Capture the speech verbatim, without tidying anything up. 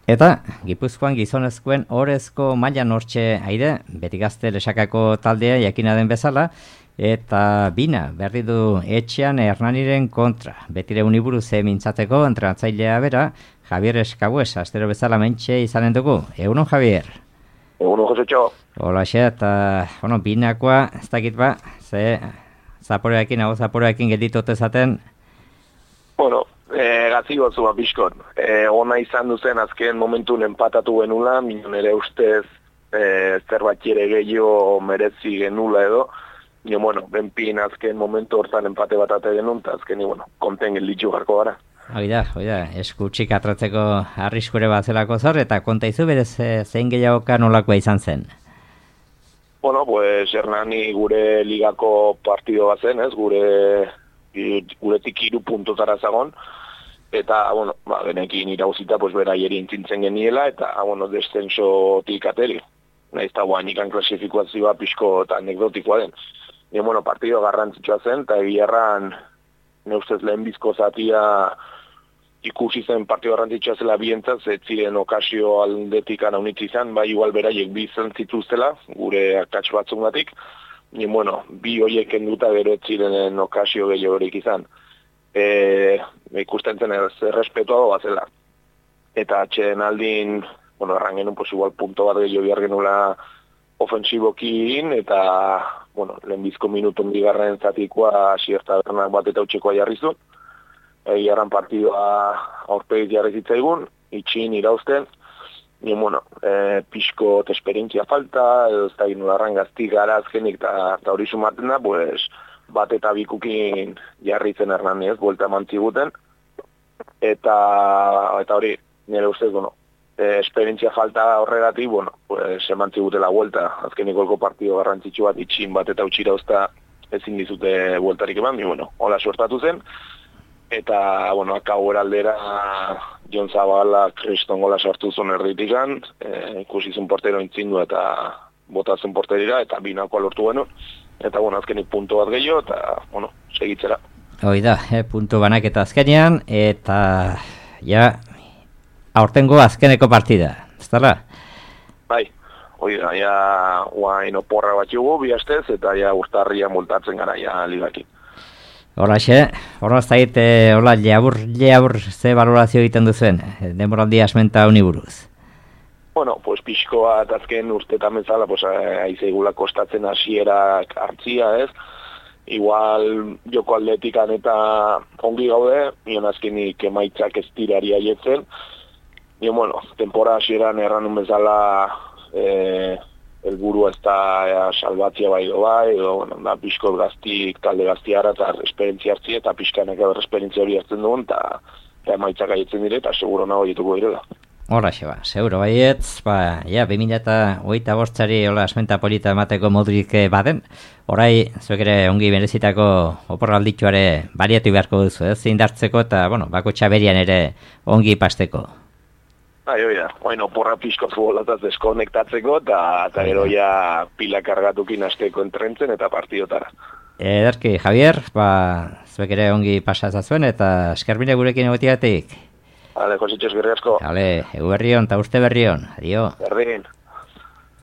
Eta, Gipuzkoan gizonezkoen orezko mailan hortxe aide, beti gazte lesakako taldea jakina den bezala, eta bina, berri du etxean Hernaniren kontra. Betire uniburu ze mintzateko entrenatzailea bera, Javier Escabues, astero bezala mentxe izanen dugu. Egunon, Javier? Egunon, Josetxo. Hola, xe, eta, bueno, binakoa, ez dakit ba, ze zaporeakin, hau zaporeakin gelditot ezaten. Bueno, e, gatzi gotzua pixkon. E, ona izan duzen azken momentun empatatu genula, minon ere ustez e, zerbait ere gehiago merezi genula edo. Nio, bueno, benpin azken momentu hortan empate bat ate genuen, eta azken, bueno, konten gelditu garko gara. Oida, oida, eskutxik atratzeko arriskure bat zelako zor, eta konta izu berez zein gehiagoka nolakoa izan zen? Bueno, pues Hernani gure ligako partido bat zen, ez, gure guretik hiru puntotara zagon, eta, bueno, ba, benekin irauzita, pues, beraieri intzintzen geniela, eta, bueno, descensotik ateri. Nahiz eta guain ikan klasifikazioa pixko eta anekdotikoa den. Ni, bueno, partido garrantzitsua zen, eta egiarran, ne ustez lehenbizko zatia ikusi zen partido garrantzitsua zela bientzat, ez ziren okazio aldetik anaunitz izan, bai igual beraiek bi izan zituztela, gure akats batzungatik. Ni, bueno, bi horiek enduta gero ez ziren okazio gehiagorik izan. E, ikusten zen errespetua doa zela. Eta atxeden aldin, bueno, erran genuen, pues igual punto bat gehiago behar genula ofensibokin, eta, bueno, lehenbizko minutun bigarren zatikoa asierta bernak bat eta utxekoa jarrizun. Egiaran partidua aurpegiz jarrizitzaigun, itxin irauzten, ni, bueno, e, pixko esperientzia falta, edo ez da ginularran gaztik gara azkenik eta hori sumaten da, pues, bat eta bikukin jarritzen Hernani ez, buelta emantziguten, eta eta hori, nire ustez, bueno, e, esperientzia falta horregatik, bueno, pues, emantzigute la vuelta, azkeniko elko partido garrantzitsu bat, itxin bat eta utxira usta ezin dizute bueltarik eman, mi, bueno, hola suertatu zen, eta, bueno, akau eraldera Jon Zabala kriston gola sartu zuen erditikan, e, ikusi zuen portero intzindu eta botatzen porterira, eta binakoa lortu genuen, eta, bueno, azkenik punto bat gehiago, eta, bueno, segitzera. Hoi da, eh, punto banaketa azkenean, eta, ja, aurtengo azkeneko partida, ez dara? Bai, hoi da, ja, guain oporra bat jugu, bi astez, eta ja urtarria multatzen gara, ja, ligakin. Hola, xe, horra ez da hola, jabur, jabur, ze valorazio egiten duzuen, demoraldi asmenta uniburuz. Bueno, pues pixko bat azken urtetan bezala, pues, aizeigula kostatzen hasierak hartzia, ez? Igual joko atletikan eta ongi gaude, nion azkenik emaitzak ez tirari aietzen. Nion, bueno, tempora hasieran erranun bezala eh, elburu ez da ea, salbatzia bai do bai, edo, bueno, da pixko gaztik, talde gaztiara, eta esperientzia hartzi, eta pixkanek edo esperientzia hori hartzen dugun, eta emaitzak aietzen dire, eta seguro nago jetuko direla. Horra, xe, ba, seguro baietz, ba, ja, bi mila eta hogeita bostari hola asmenta polita emateko modurik baden, orai, zuek ere ongi berezitako oporralditxoare bariatu beharko duzu, ez, indartzeko, eta, bueno, bako txaberian ere ongi pasteko. Bai, oi da, oin oporra pixko futbolataz deskonektatzeko, eta gero ja pila kargatukin asteko entrentzen eta partidotara. Ederki, Javier, ba, zuek ere ongi pasazazuen, eta eskerbine gurekin egotiatik. Hale, Jositxo, eskerri asko. Hale, egu berrion, eta uste berrion. Adio. Berdin.